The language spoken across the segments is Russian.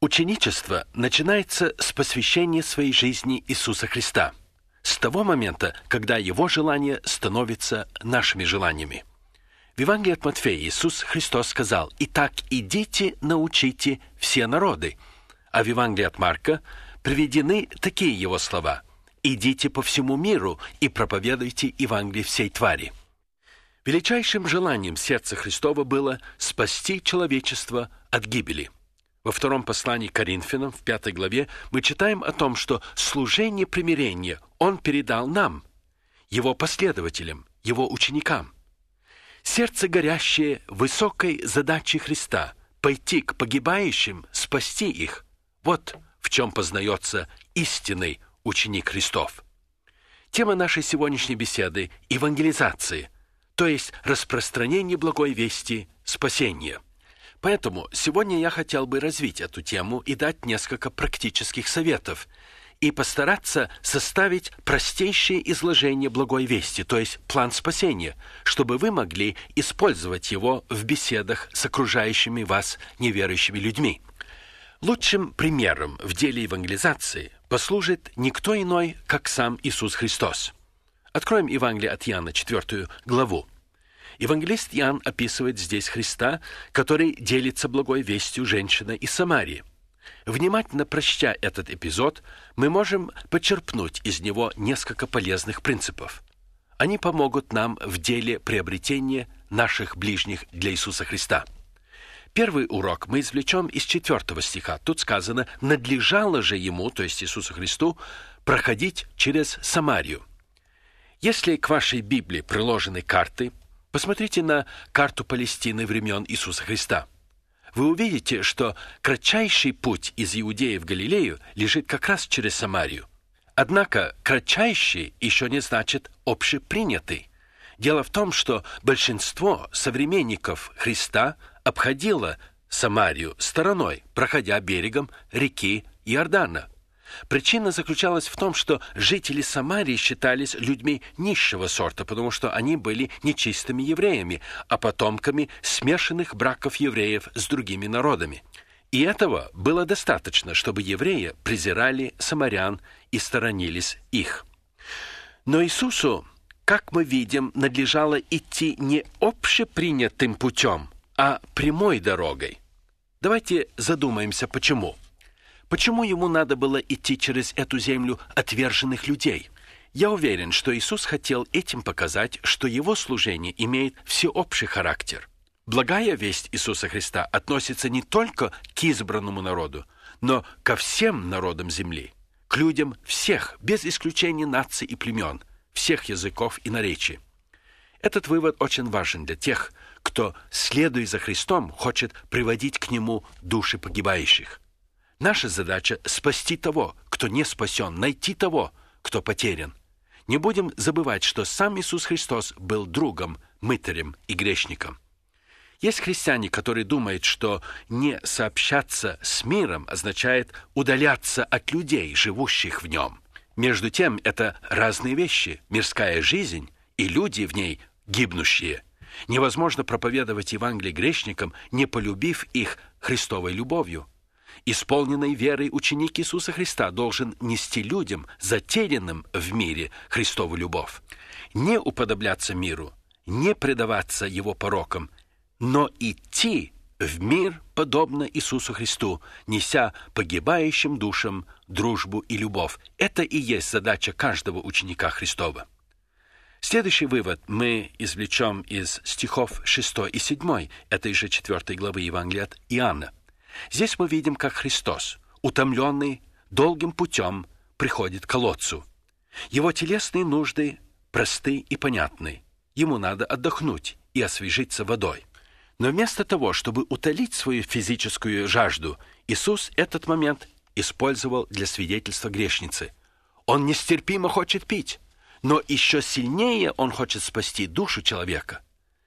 Ученичество начинается с посвящения своей жизни Иисуса Христа, с того момента, когда Его желания становятся нашими желаниями. В Евангелии от Матфея Иисус Христос сказал: «Итак, идите, научите все народы». А в Евангелии от Марка приведены такие Его слова: «Идите по всему миру и проповедуйте Евангелие всей твари». Величайшим желанием сердца Христова было спасти человечество от гибели. Во втором послании к Коринфянам, в 5 главе, мы читаем о том, что служение примирения Он передал нам, Его последователям, Его ученикам. Сердце, горящее высокой задачей Христа – пойти к погибающим, спасти их – вот в чем познается истинный ученик Христов. Тема нашей сегодняшней беседы – евангелизация, то есть распространение благой вести спасения. Поэтому сегодня я хотел бы развить эту тему и дать несколько практических советов и постараться составить простейшее изложение благой вести, то есть план спасения, чтобы вы могли использовать его в беседах с окружающими вас неверующими людьми. Лучшим примером в деле евангелизации послужит никто иной, как сам Иисус Христос. Откроем Евангелие от Иоанна, 4 главу. Евангелист Иоанн описывает здесь Христа, который делится благой вестью женщины из Самарии. Внимательно прочтя этот эпизод, мы можем почерпнуть из него несколько полезных принципов. Они помогут нам в деле приобретения наших ближних для Иисуса Христа. Первый урок мы извлечем из 4 стиха. Тут сказано: «Надлежало же ему», то есть Иисусу Христу, проходить через Самарию». Если к вашей Библии приложены карты, посмотрите на карту Палестины времен Иисуса Христа. Вы увидите, что кратчайший путь из Иудеи в Галилею лежит как раз через Самарию. Однако кратчайший еще не значит общепринятый. Дело в том, что большинство современников Христа обходило Самарию стороной, проходя берегом реки Иордана. Причина заключалась в том, что жители Самарии считались людьми низшего сорта, потому что они были нечистыми евреями, а потомками смешанных браков евреев с другими народами. И этого было достаточно, чтобы евреи презирали самарян и сторонились их. Но Иисусу, как мы видим, надлежало идти не общепринятым путем, а прямой дорогой. Давайте задумаемся, почему. Почему ему надо было идти через эту землю отверженных людей? Я уверен, что Иисус хотел этим показать, что его служение имеет всеобщий характер. Благая весть Иисуса Христа относится не только к избранному народу, но ко всем народам земли, к людям всех, без исключения наций и племен, всех языков и наречий. Этот вывод очень важен для тех, кто, следуя за Христом, хочет приводить к Нему души погибающих. Наша задача – спасти того, кто не спасен, найти того, кто потерян. Не будем забывать, что сам Иисус Христос был другом, мытарем и грешником. Есть христиане, которые думают, что не сообщаться с миром означает удаляться от людей, живущих в нем. Между тем, это разные вещи – мирская жизнь и люди в ней гибнущие. Невозможно проповедовать Евангелие грешникам, не полюбив их Христовой любовью. Исполненный верой ученик Иисуса Христа должен нести людям, затерянным в мире, Христову любовь. Не уподобляться миру, не предаваться его порокам, но идти в мир, подобно Иисусу Христу, неся погибающим душам дружбу и любовь. Это и есть задача каждого ученика Христова. Следующий вывод мы извлечем из стихов 6 и 7 этой же 4 главы Евангелия от Иоанна. Здесь мы видим, как Христос, утомленный долгим путем, приходит к колодцу. Его телесные нужды просты и понятны. Ему надо отдохнуть и освежиться водой. Но вместо того, чтобы утолить свою физическую жажду, Иисус этот момент использовал для свидетельства грешницы. Он нестерпимо хочет пить, но еще сильнее он хочет спасти душу человека.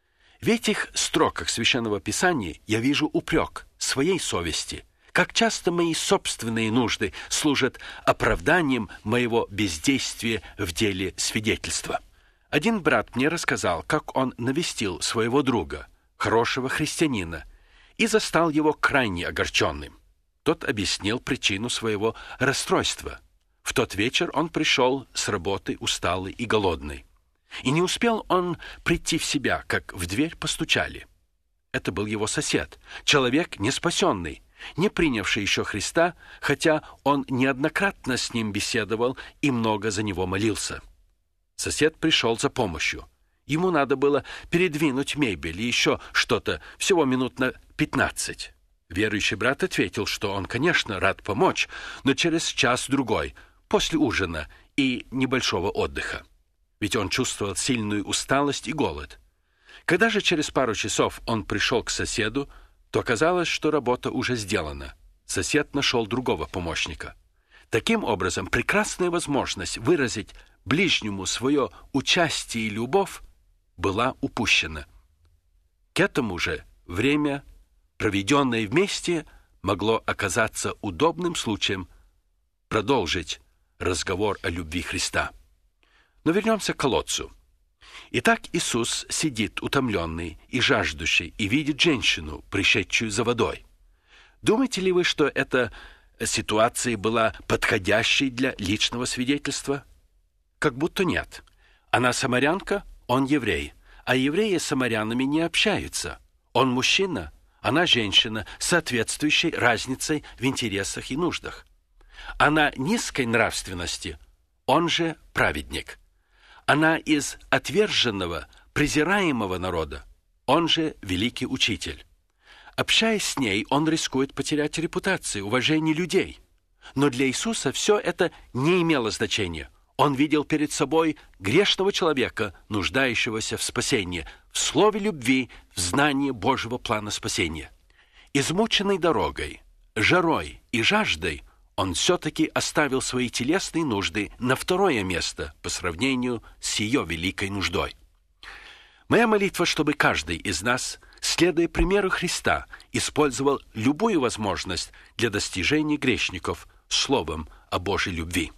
В этих строках Священного Писания я вижу упрек своей совести. Как часто мои собственные нужды служат оправданием моего бездействия в деле свидетельства. Один брат мне рассказал, как он навестил своего друга, хорошего христианина, и застал его крайне огорченным. тот объяснил причину своего расстройства. В тот вечер он пришел с работы усталый и голодный. И не успел он прийти в себя, как в дверь постучали. Это был его сосед, человек неспасенный, не принявший еще Христа, хотя он неоднократно с ним беседовал и много за него молился. Сосед пришел за помощью. Ему надо было передвинуть мебель и еще что-то, всего минут на 15. Верующий брат ответил, что он, конечно, рад помочь, но через час-другой, после ужина и небольшого отдыха. Ведь он чувствовал сильную усталость и голод. Когда же через пару часов он пришел к соседу, то оказалось, что работа уже сделана. Сосед нашел другого помощника. Таким образом, прекрасная возможность выразить ближнему свое участие и любовь была упущена. К этому же время, проведенное вместе, могло оказаться удобным случаем продолжить разговор о любви Христа. Но вернемся к колодцу. Итак, Иисус сидит утомленный и жаждущий и видит женщину, пришедшую за водой. Думаете ли вы, что эта ситуация была подходящей для личного свидетельства? Как будто нет. Она самарянка, он еврей, а евреи с самарянами не общаются. Он мужчина, она женщина, с соответствующей разницей в интересах и нуждах. Она низкой нравственности, он же праведник. Она из отверженного, презираемого народа, он же великий учитель. Общаясь с ней, он рискует потерять репутацию, уважение людей. Но для Иисуса все это не имело значения. Он видел перед собой грешного человека, нуждающегося в спасении, в слове любви, в знании Божьего плана спасения. Измученный дорогой, жарой и жаждой, он все-таки оставил свои телесные нужды на второе место по сравнению с ее великой нуждой. Моя молитва, чтобы каждый из нас, следуя примеру Христа, использовал любую возможность для достижения грешников словом о Божьей любви.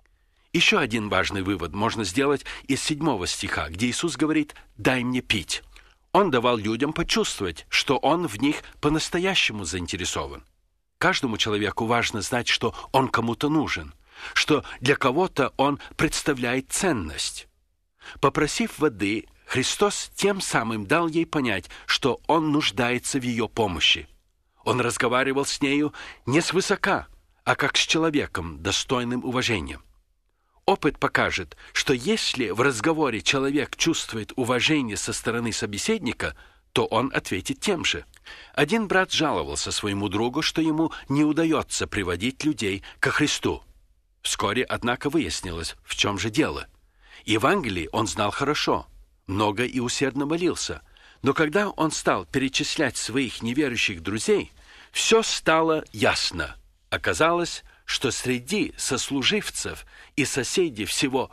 Еще один важный вывод можно сделать из 7 стиха, где Иисус говорит «дай мне пить». Он давал людям почувствовать, что Он в них по-настоящему заинтересован. Каждому человеку важно знать, что он кому-то нужен, что для кого-то он представляет ценность. Попросив воды, Христос тем самым дал ей понять, что он нуждается в ее помощи. Он разговаривал с нею не свысока, а как с человеком, достойным уважения. Опыт покажет, что если в разговоре человек чувствует уважение со стороны собеседника, то он ответит тем же. Один брат жаловался своему другу, что ему не удается приводить людей ко Христу. Вскоре, однако, выяснилось, в чем же дело. Евангелие он знал хорошо, много и усердно молился, но когда он стал перечислять своих неверующих друзей, все стало ясно. Оказалось, что среди сослуживцев и соседей всего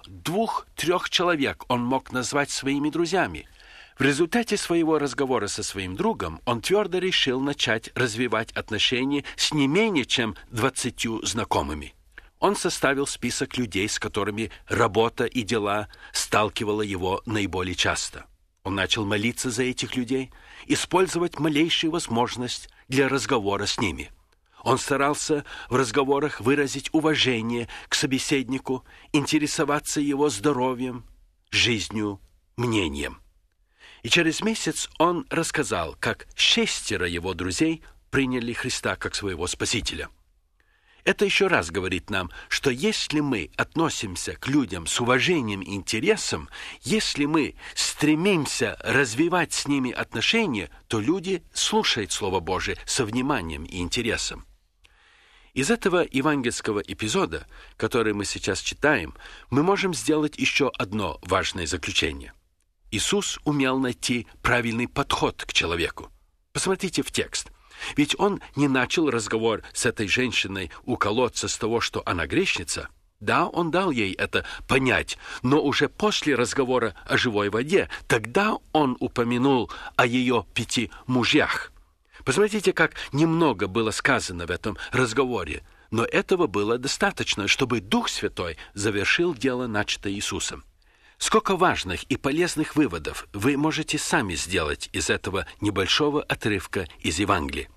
2-3 человек он мог назвать своими друзьями. В результате своего разговора со своим другом он твердо решил начать развивать отношения с не менее чем 20 знакомыми. Он составил список людей, с которыми работа и дела сталкивала его наиболее часто. Он начал молиться за этих людей, использовать малейшую возможность для разговора с ними. Он старался в разговорах выразить уважение к собеседнику, интересоваться его здоровьем, жизнью, мнением. И через месяц он рассказал, как 6 его друзей приняли Христа как своего Спасителя. Это еще раз говорит нам, что если мы относимся к людям с уважением и интересом, если мы стремимся развивать с ними отношения, то люди слушают Слово Божие со вниманием и интересом. Из этого евангельского эпизода, который мы сейчас читаем, мы можем сделать еще одно важное заключение. Иисус умел найти правильный подход к человеку. Посмотрите в текст. Ведь он не начал разговор с этой женщиной у колодца с того, что она грешница. Да, он дал ей это понять, но уже после разговора о живой воде, тогда он упомянул о ее 5 мужьях. Посмотрите, как немного было сказано в этом разговоре, но этого было достаточно, чтобы Дух Святой завершил дело, начатое Иисусом. Сколько важных и полезных выводов вы можете сами сделать из этого небольшого отрывка из Евангелия.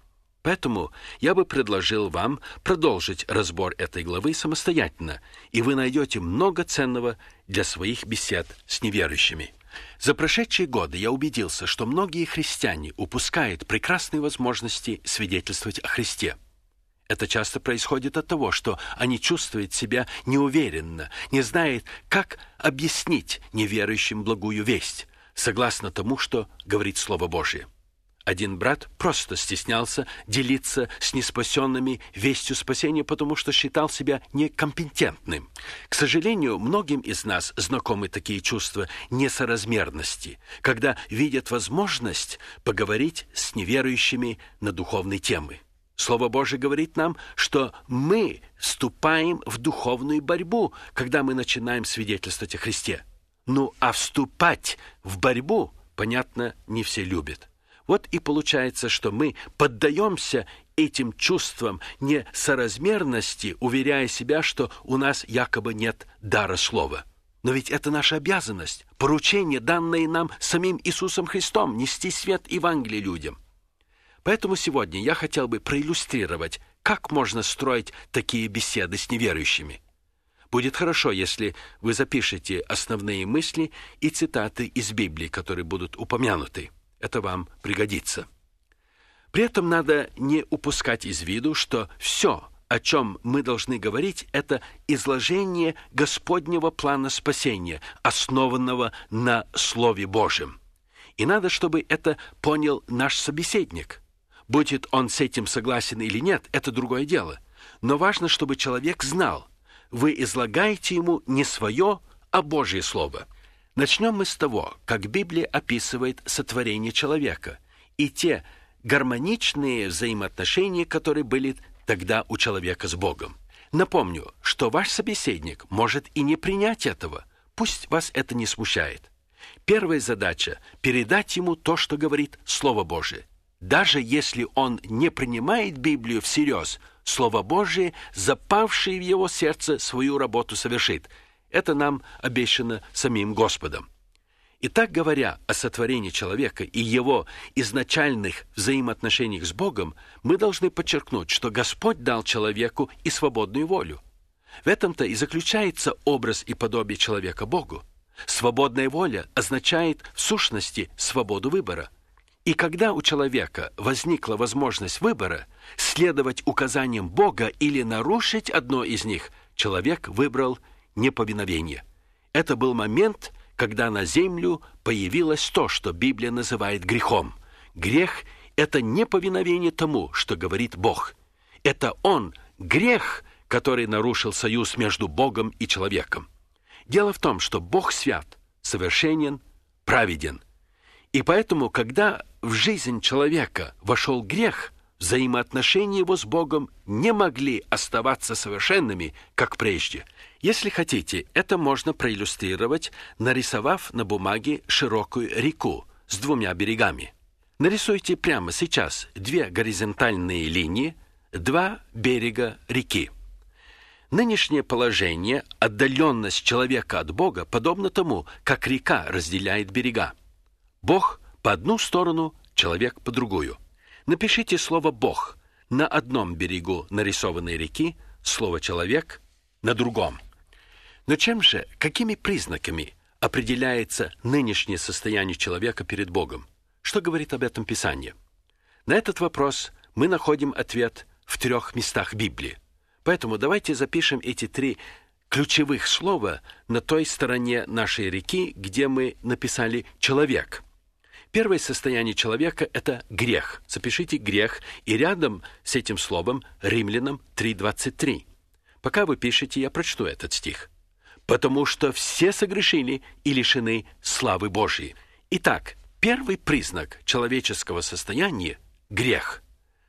Поэтому я бы предложил вам продолжить разбор этой главы самостоятельно, и вы найдете много ценного для своих бесед с неверующими. За прошедшие годы я убедился, что многие христиане упускают прекрасные возможности свидетельствовать о Христе. Это часто происходит от того, что они чувствуют себя неуверенно, не знают, как объяснить неверующим благую весть, согласно тому, что говорит Слово Божие. Один брат просто стеснялся делиться с неспасенными вестью спасения, потому что считал себя некомпетентным. К сожалению, многим из нас знакомы такие чувства несоразмерности, когда видят возможность поговорить с неверующими на духовные темы. Слово Божие говорит нам, что мы вступаем в духовную борьбу, когда мы начинаем свидетельствовать о Христе. Ну, а вступать в борьбу, понятно, не все любят. Вот и получается, что мы поддаемся этим чувствам несоразмерности, уверяя себя, что у нас якобы нет дара слова. Но ведь это наша обязанность, поручение, данное нам самим Иисусом Христом, нести свет Евангелия людям. Поэтому сегодня я хотел бы проиллюстрировать, как можно строить такие беседы с неверующими. Будет хорошо, если вы запишете основные мысли и цитаты из Библии, которые будут упомянуты. Это вам пригодится. При этом надо не упускать из виду, что все, о чем мы должны говорить, это изложение Господнего плана спасения, основанного на Слове Божьем. И надо, чтобы это понял наш собеседник. Будет он с этим согласен или нет, это другое дело. Но важно, чтобы человек знал, вы излагаете ему не свое, а Божье Слово. Начнем мы с того, как Библия описывает сотворение человека и те гармоничные взаимоотношения, которые были тогда у человека с Богом. Напомню, что ваш собеседник может и не принять этого, пусть вас это не смущает. Первая задача – передать ему то, что говорит Слово Божие. Даже если он не принимает Библию всерьез, Слово Божие, запавшее в его сердце, свою работу совершит. Это нам обещано самим Господом. Итак, говоря о сотворении человека и его изначальных взаимоотношениях с Богом, мы должны подчеркнуть, что Господь дал человеку и свободную волю. В этом-то и заключается образ и подобие человека Богу. Свободная воля означает в сущности свободу выбора. И когда у человека возникла возможность выбора, следовать указаниям Бога или нарушить одно из них, человек выбрал неповиновение. Это был момент, когда на землю появилось то, что Библия называет грехом. Грех – это неповиновение тому, что говорит Бог. Это он, грех, который нарушил союз между Богом и человеком. Дело в том, что Бог свят, совершенен, праведен. И поэтому, когда в жизнь человека вошел грех, взаимоотношения его с Богом не могли оставаться совершенными, как прежде. Если хотите, это можно проиллюстрировать, нарисовав на бумаге широкую реку с двумя берегами. Нарисуйте прямо сейчас две горизонтальные линии, два берега реки. Нынешнее положение, отдаленность человека от Бога, подобно тому, как река разделяет берега. Бог по одну сторону, человек по другую. Напишите слово «Бог» на одном берегу нарисованной реки, слово «человек» на другом. Но какими признаками определяется нынешнее состояние человека перед Богом? Что говорит об этом Писание? На этот вопрос мы находим ответ в 3 местах Библии. Поэтому давайте запишем эти 3 ключевых слова на той стороне нашей реки, где мы написали «человек». Первое состояние человека – это грех. Запишите «грех» и рядом с этим словом Римлянам 3:23. Пока вы пишете, я прочту этот стих. «Потому что все согрешили и лишены славы Божьей». Итак, первый признак человеческого состояния – грех.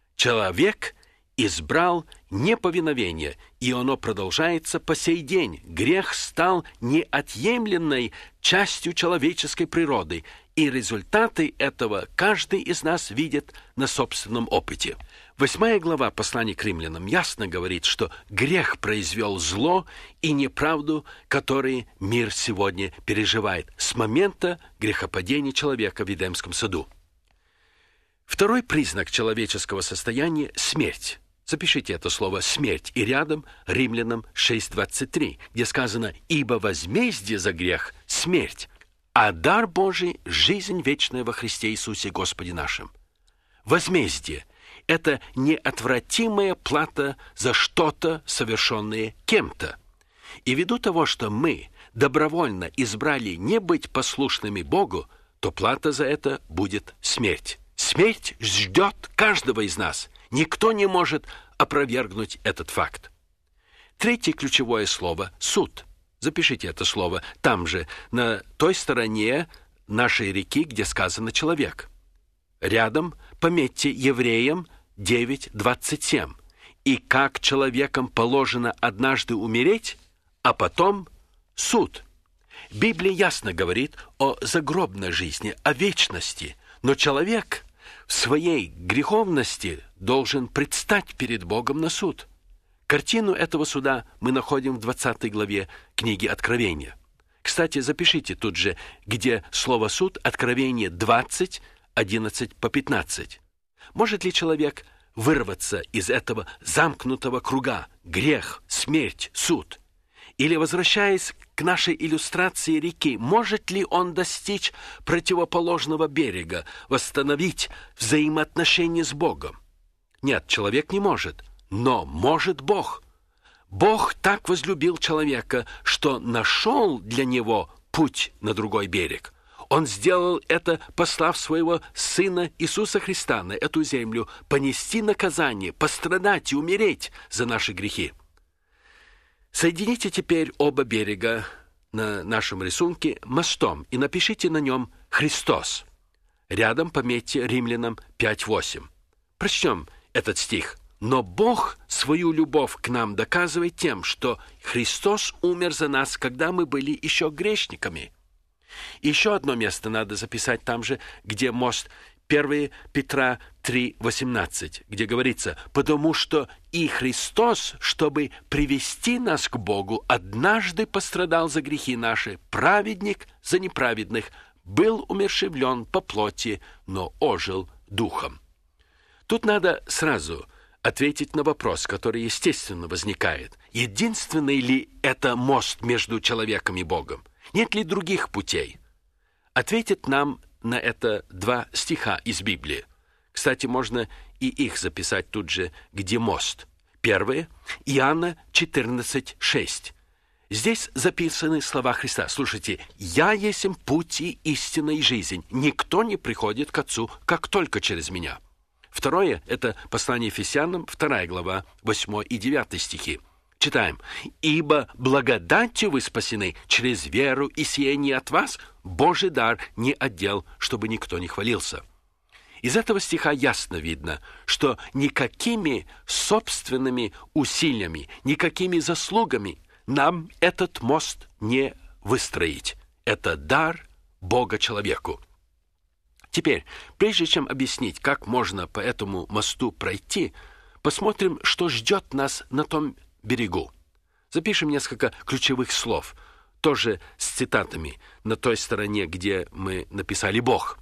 Человек избрал неповиновение, и оно продолжается по сей день. Грех стал неотъемлемой частью человеческой природы, и результаты этого каждый из нас видит на собственном опыте. 8 глава послания к римлянам ясно говорит, что грех произвел зло и неправду, которые мир сегодня переживает с момента грехопадения человека в Эдемском саду. Второй признак человеческого состояния – смерть. Запишите это слово «смерть» и рядом Римлянам 6:23, где сказано «Ибо возмездие за грех – смерть, а дар Божий – жизнь вечная во Христе Иисусе Господе нашим». Возмездие – это неотвратимая плата за что-то, совершенное кем-то. И ввиду того, что мы добровольно избрали не быть послушными Богу, то плата за это будет смерть. Смерть ждет каждого из нас. Никто не может опровергнуть этот факт. Третье ключевое слово – суд. Запишите это слово там же, на той стороне нашей реки, где сказано «человек». Рядом пометьте Евреям 9:27. «И как человеком положено однажды умереть, а потом суд». Библия ясно говорит о загробной жизни, о вечности, но человек в своей греховности должен предстать перед Богом на суд. Картину этого суда мы находим в 20 главе книги Откровения. Кстати, запишите тут же, где слово «суд» Откровение 20, 11-15. Может ли человек вырваться из этого замкнутого круга грех, смерть, суд? Или, возвращаясь к нашей иллюстрации реки, может ли он достичь противоположного берега, восстановить взаимоотношения с Богом? Нет, человек не может, но может Бог. Бог так возлюбил человека, что нашел для него путь на другой берег. Он сделал это, послав своего Сына Иисуса Христа на эту землю, понести наказание, пострадать и умереть за наши грехи. Соедините теперь оба берега на нашем рисунке мостом и напишите на нем «Христос». Рядом пометьте Римлянам 5:8. Прочтем этот стих. «Но Бог свою любовь к нам доказывает тем, что Христос умер за нас, когда мы были еще грешниками». Еще одно место надо записать там же, где мост 1 Петра 3:18, где говорится: «Потому что и Христос, чтобы привести нас к Богу, однажды пострадал за грехи наши, праведник за неправедных, был умерщвлен по плоти, но ожил духом». Тут надо сразу ответить на вопрос, который естественно возникает. Единственный ли это мост между человеком и Богом? Нет ли других путей? Ответит нам на это 2 стиха из Библии. Кстати, можно и их записать тут же, где мост. Первое – Иоанна 14:6. Здесь записаны слова Христа. Слушайте: «Я есть путь и истина и жизнь. Никто не приходит к Отцу, как только через Меня». Второе – это послание Ефесянам, 2 глава, 8 и 9 стихи. Читаем: «Ибо благодатью вы спасены через веру, и сие не от вас, Божий дар не отдел, чтобы никто не хвалился». Из этого стиха ясно видно, что никакими собственными усилиями, никакими заслугами нам этот мост не выстроить. Это дар Бога человеку. Теперь, прежде чем объяснить, как можно по этому мосту пройти, посмотрим, что ждет нас на том берегу. Запишем несколько ключевых слов, тоже с цитатами, на той стороне, где мы написали «Бог».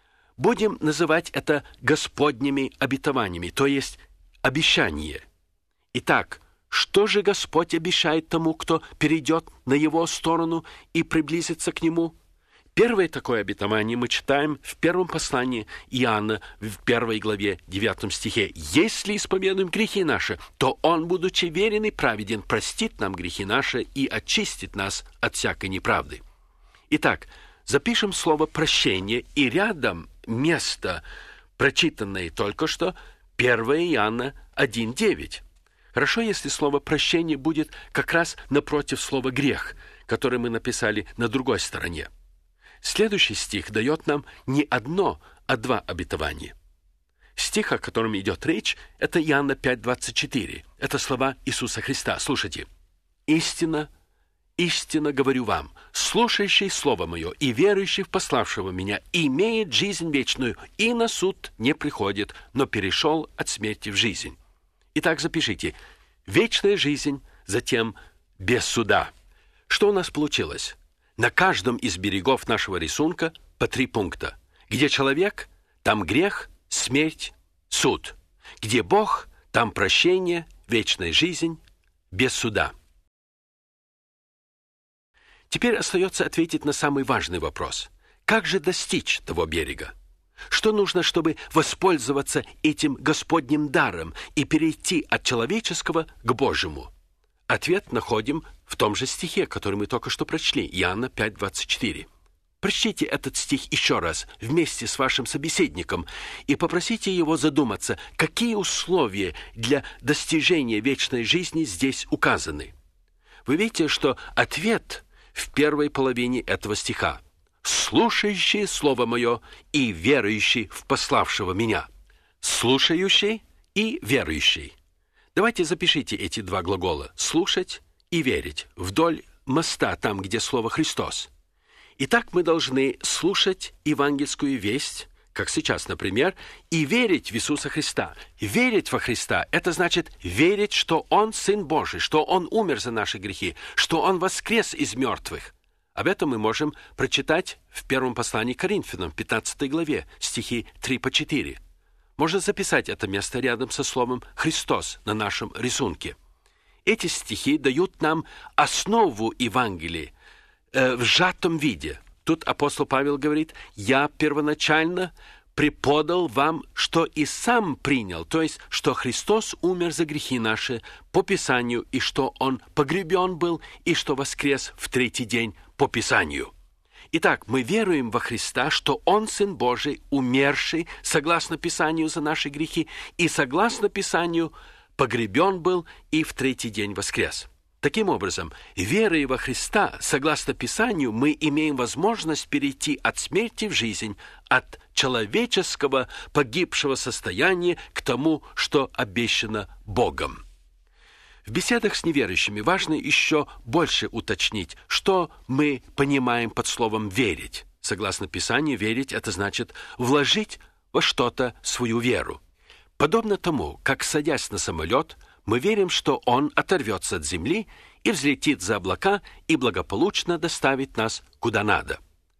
Будем называть это Господними обетованиями, то есть обещание. Итак, что же Господь обещает тому, кто перейдет на Его сторону и приблизится к Нему? Первое такое обетование мы читаем в первом послании Иоанна, в 1 главе, 9 стихе. «Если исповедуем грехи наши, то Он, будучи верен и праведен, простит нам грехи наши и очистит нас от всякой неправды». Итак, запишем слово «прощение» и рядом место, прочитанное только что, 1 Иоанна 1:9. Хорошо, если слово «прощение» будет как раз напротив слова «грех», которое мы написали на другой стороне. Следующий стих дает нам не одно, а 2 обетования. Стих, о котором идет речь, это Иоанна 5:24. Это слова Иисуса Христа. Слушайте. «Истинно, истинно говорю вам, слушающий Слово Мое и верующий в пославшего Меня имеет жизнь вечную, и на суд не приходит, но перешел от смерти в жизнь». Итак, запишите. Вечная жизнь, затем без суда. Что у нас получилось? На каждом из берегов нашего рисунка по 3 пункта. Где человек, там грех, смерть, суд. Где Бог, там прощение, вечная жизнь, без суда. Теперь остается ответить на самый важный вопрос. Как же достичь того берега? Что нужно, чтобы воспользоваться этим Господним даром и перейти от человеческого к Божьему? Ответ находим в том же стихе, который мы только что прочли, Иоанна 5:24. Прочтите этот стих еще раз вместе с вашим собеседником и попросите его задуматься, какие условия для достижения вечной жизни здесь указаны. Вы видите, что ответ в первой половине этого стиха: «Слушающий Слово Мое и верующий в пославшего Меня». Слушающий и верующий. Давайте запишите эти два глагола «слушать» и «верить» вдоль моста, там, где слово «Христос». Итак, мы должны слушать евангельскую весть, как сейчас, например, и верить в Иисуса Христа. Верить во Христа – это значит верить, что Он Сын Божий, что Он умер за наши грехи, что Он воскрес из мертвых. Об этом мы можем прочитать в первом послании к Коринфянам, 15 главе, стихи 3-4. Можно записать это место рядом со словом «Христос» на нашем рисунке. Эти стихи дают нам основу Евангелия в сжатом виде. Тут апостол Павел говорит: «Я первоначально преподал вам, что и сам принял», то есть, что Христос умер за грехи наши по Писанию, и что Он погребен был, и что воскрес в третий день по Писанию. Итак, мы веруем во Христа, что Он Сын Божий, умерший, согласно Писанию, за наши грехи, и согласно Писанию погребен был и в третий день воскрес. Таким образом, веруя во Христа, согласно Писанию, мы имеем возможность перейти от смерти в жизнь, от человеческого погибшего состояния к тому, что обещано Богом. В беседах с неверующими важно еще больше уточнить, что мы понимаем под словом «верить». Согласно Писанию, верить – это значит вложить во что-то свою веру. Подобно тому, как, садясь на самолет, мы верим, что он оторвется от земли и взлетит за облака и благополучно доставит нас куда надо.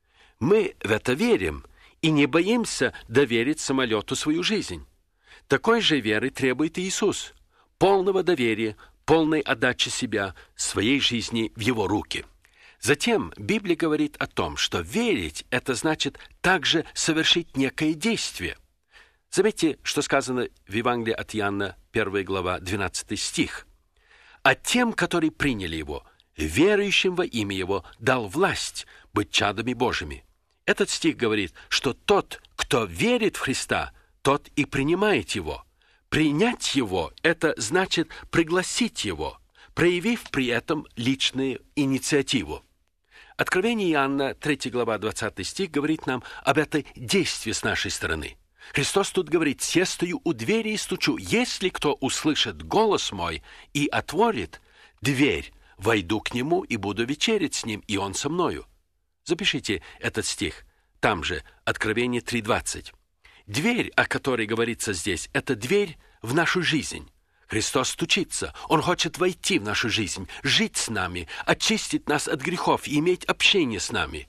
Мы в это верим и не боимся доверить самолету свою жизнь. Такой же веры требует и Иисус, полного доверия, полной отдачи себя, своей жизни в Его руки. Затем Библия говорит о том, что верить – это значит также совершить некое действие. Заметьте, что сказано в Евангелии от Иоанна, 1 глава, 12 стих. «А тем, которые приняли Его, верующим во имя Его, дал власть быть чадами Божьими». Этот стих говорит, что тот, кто верит в Христа, тот и принимает Его. Принять Его – это значит пригласить Его, проявив при этом личную инициативу. Откровение Иоанна, 3 глава, 20 стих, говорит нам об этом действии с нашей стороны. Христос тут говорит: «Се стою у двери и стучу. Если кто услышит голос мой и отворит дверь, войду к нему и буду вечерять с ним, и он со мною». Запишите этот стих. Там же Откровение 3:20. Дверь, о которой говорится здесь, это дверь в нашу жизнь. Христос стучится. Он хочет войти в нашу жизнь, жить с нами, очистить нас от грехов и иметь общение с нами.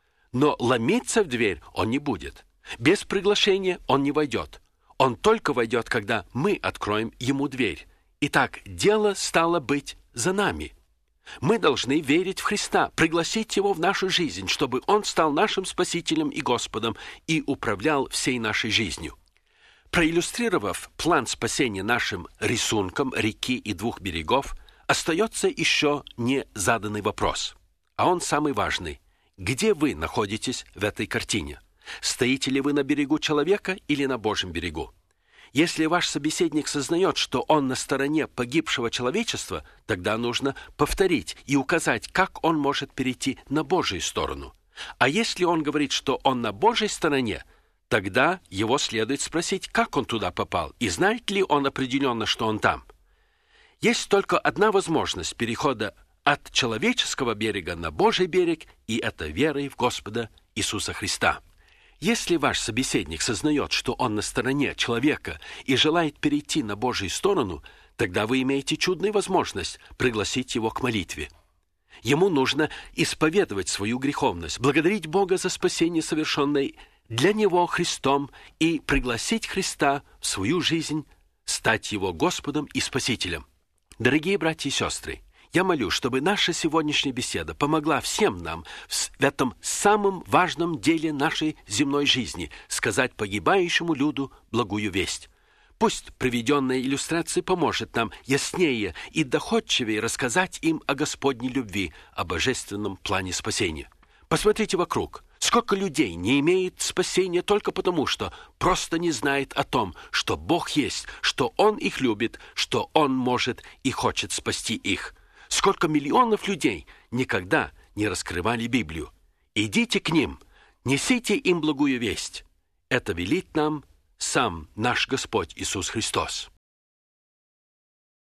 Но ломиться в дверь Он не будет. Без приглашения Он не войдет. Он только войдет, когда мы откроем Ему дверь. Итак, дело стало быть за нами. Мы должны верить в Христа, пригласить Его в нашу жизнь, чтобы Он стал нашим Спасителем и Господом и управлял всей нашей жизнью. Проиллюстрировав план спасения нашим рисунком реки и двух берегов, остается еще не заданный вопрос. А он самый важный. Где вы находитесь в этой картине? Стоите ли вы на берегу человека или на Божьем берегу? Если ваш собеседник сознает, что он на стороне погибшего человечества, тогда нужно повторить и указать, как он может перейти на Божью сторону. А если он говорит, что он на Божьей стороне, тогда его следует спросить, как он туда попал, и знает ли он определенно, что он там. Есть только одна возможность перехода от человеческого берега на Божий берег, и это верой в Господа Иисуса Христа. Если ваш собеседник сознает, что он на стороне человека и желает перейти на Божью сторону, тогда вы имеете чудную возможность пригласить его к молитве. Ему нужно исповедовать свою греховность, благодарить Бога за спасение, совершенное для Него Христом и пригласить Христа в свою жизнь, стать Его Господом и Спасителем. Дорогие братья и сестры, я молю, чтобы наша сегодняшняя беседа помогла всем нам в этом самом важном деле нашей земной жизни сказать погибающему люду благую весть. Пусть приведенная иллюстрация поможет нам яснее и доходчивее рассказать им о Господней любви, о божественном плане спасения. Посмотрите вокруг. Сколько людей не имеет спасения только потому, что просто не знает о том, что Бог есть, что Он их любит, что Он может и хочет спасти их. Сколько миллионов людей никогда не раскрывали Библию. Идите к ним, несите им благую весть. Это велит нам сам наш Господь Иисус Христос.